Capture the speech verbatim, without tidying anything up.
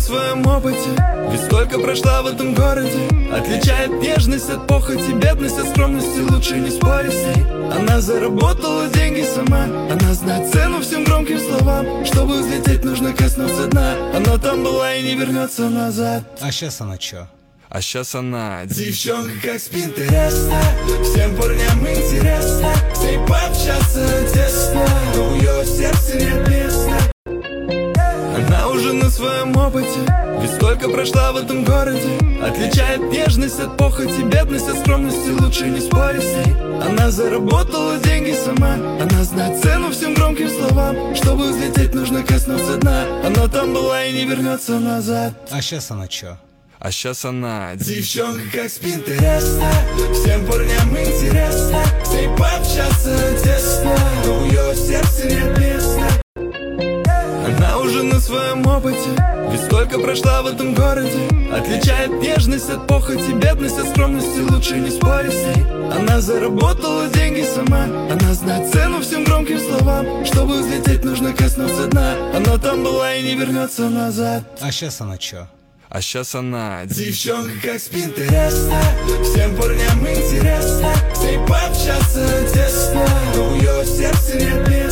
своем опыте, ведь сколько прошла в этом городе. Отличает нежность от похоти, бедность от скромности, лучше не спорить с ней. Она заработала деньги сама, она знает цену всем громким словам. Чтобы взлететь, нужно коснуться дна. Она там была и не вернется назад. А сейчас она чё? А сейчас она девчонка как с Пинтереста. Всем парням интересно с ней пообщаться тесно, но у ее сердце нет места. Она уже на своем опыте, ведь сколько прошла в этом городе. Отличает нежность от похоти, бедность от скромности, лучше не спорить с ней. Она заработала деньги сама, она знает цену всем громким словам. Чтобы взлететь, нужно коснуться дна. Она там была и не вернется назад. А сейчас она чё? А сейчас она девчонка как с Пинтереста. Всем парням интересно с ней пообщаться тесно, но у ее сердце нет места. Она уже на своем опыте, ведь сколько прошла в этом городе. Отличает нежность от похоти, бедность от скромности, лучше не спорить с ней. Она заработала деньги сама, она знает цену всем громким словам. Чтобы взлететь, нужно коснуться дна. Она там была и не вернется назад. А сейчас она чё? А сейчас она девчонка как с Пинтереста. Всем парням интересно с ней пообщаться тесно, но у ее сердце нет места.